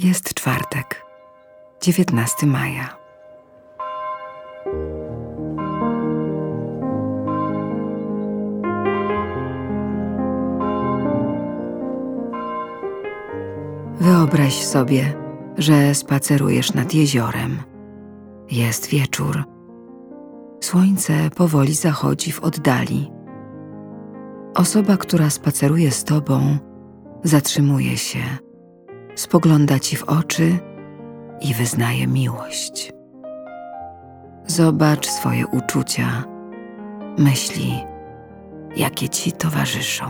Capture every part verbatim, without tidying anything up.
Jest czwartek, dziewiętnastego maja. Wyobraź sobie, że spacerujesz nad jeziorem. Jest wieczór. Słońce powoli zachodzi w oddali. Osoba, która spaceruje z tobą, zatrzymuje się, spogląda ci w oczy i wyznaje miłość. Zobacz swoje uczucia, myśli, jakie ci towarzyszą.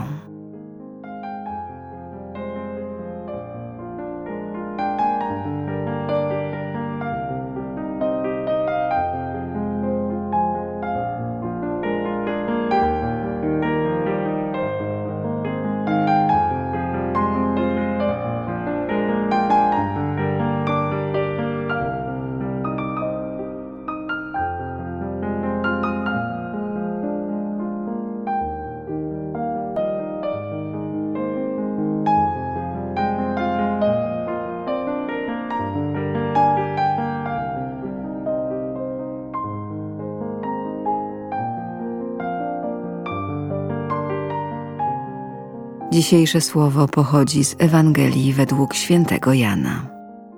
Dzisiejsze słowo pochodzi z Ewangelii według świętego Jana.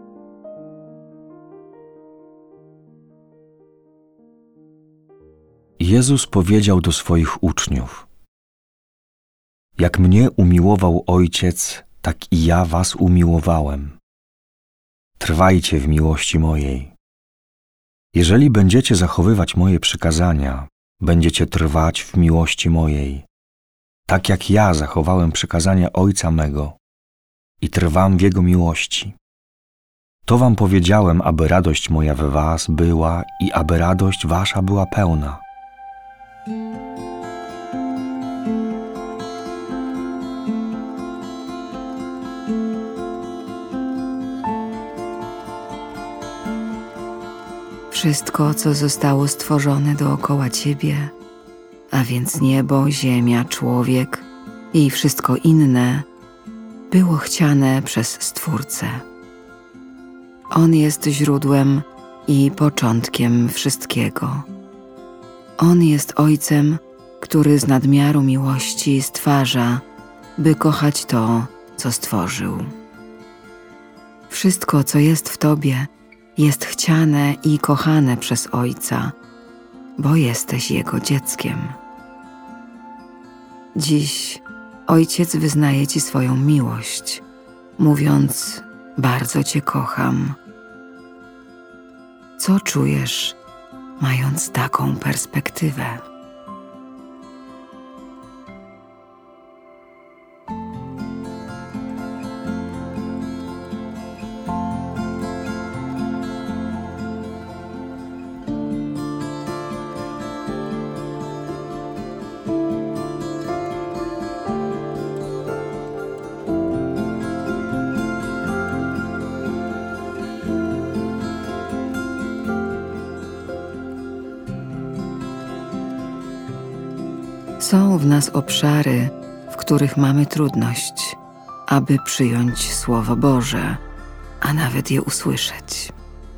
Jezus powiedział do swoich uczniów: Jak mnie umiłował Ojciec, tak i ja was umiłowałem. Trwajcie w miłości mojej. Jeżeli będziecie zachowywać moje przykazania, będziecie trwać w miłości mojej, tak jak ja zachowałem przykazania Ojca mego i trwam w Jego miłości. To wam powiedziałem, aby radość moja we was była i aby radość wasza była pełna. Wszystko, co zostało stworzone dookoła ciebie, a więc niebo, ziemia, człowiek i wszystko inne, było chciane przez Stwórcę. On jest źródłem i początkiem wszystkiego. On jest Ojcem, który z nadmiaru miłości stwarza, by kochać to, co stworzył. Wszystko, co jest w tobie, jest chciane i kochane przez Ojca, bo jesteś Jego dzieckiem. Dziś Ojciec wyznaje ci swoją miłość, mówiąc: bardzo cię kocham. Co czujesz, mając taką perspektywę? Są w nas obszary, w których mamy trudność, aby przyjąć Słowo Boże, a nawet je usłyszeć.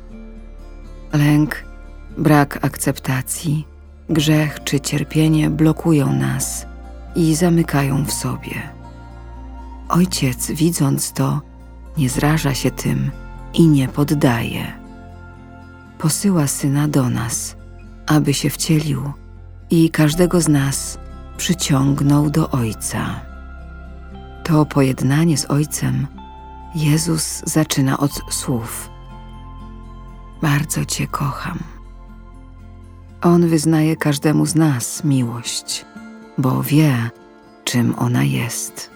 Lęk, brak akceptacji, grzech czy cierpienie blokują nas i zamykają w sobie. Ojciec, widząc to, nie zraża się tym i nie poddaje. Posyła Syna do nas, aby się wcielił i każdego z nas przyciągnął do Ojca. To pojednanie z Ojcem Jezus zaczyna od słów: bardzo cię kocham. On wyznaje każdemu z nas miłość, bo wie, czym ona jest.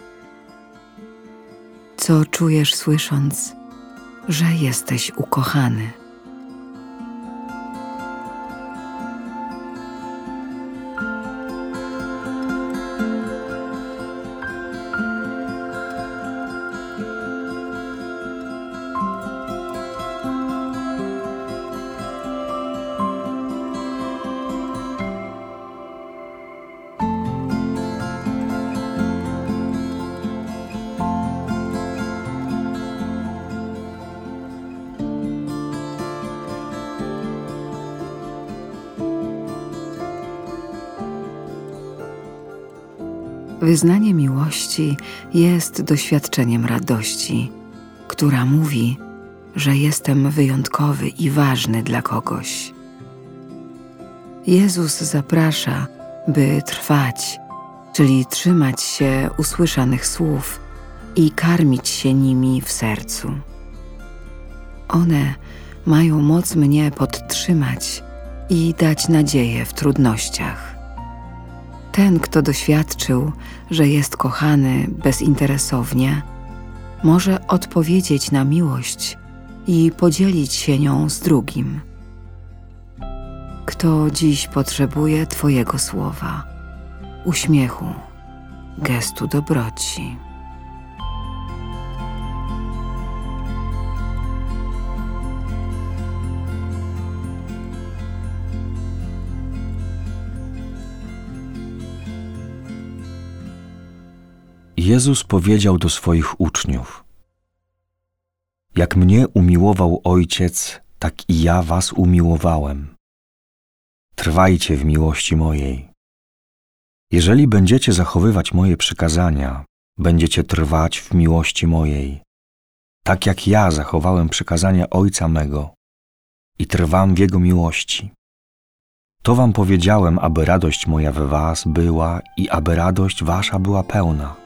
Co czujesz, słysząc, że jesteś ukochany? Wyznanie miłości jest doświadczeniem radości, która mówi, że jestem wyjątkowy i ważny dla kogoś. Jezus zaprasza, by trwać, czyli trzymać się usłyszanych słów i karmić się nimi w sercu. One mają moc mnie podtrzymać i dać nadzieję w trudnościach. Ten, kto doświadczył, że jest kochany bezinteresownie, może odpowiedzieć na miłość i podzielić się nią z drugim. Kto dziś potrzebuje Twojego słowa, uśmiechu, gestu dobroci. Jezus powiedział do swoich uczniów: Jak mnie umiłował Ojciec, tak i ja was umiłowałem. Trwajcie w miłości mojej. Jeżeli będziecie zachowywać moje przykazania, będziecie trwać w miłości mojej, tak jak ja zachowałem przykazania Ojca mego i trwam w Jego miłości. To wam powiedziałem, aby radość moja we was była i aby radość wasza była pełna.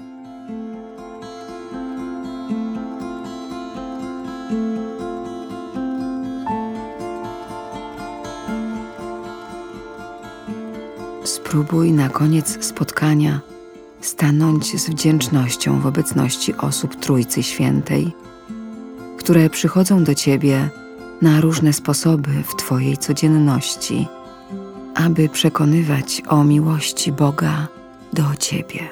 Spróbuj na koniec spotkania stanąć z wdzięcznością w obecności osób Trójcy Świętej, które przychodzą do Ciebie na różne sposoby w Twojej codzienności, aby przekonywać o miłości Boga do Ciebie.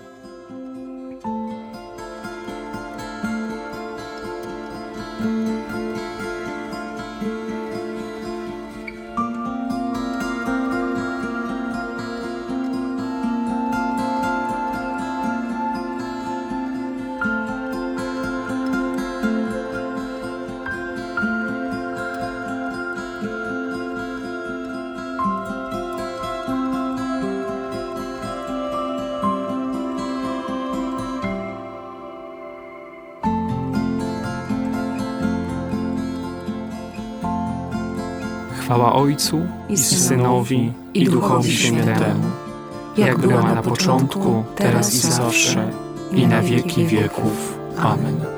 Chwała Ojcu i Synowi, i Duchowi Świętemu, jak była na początku, teraz i zawsze, i na wieki wieków. Amen.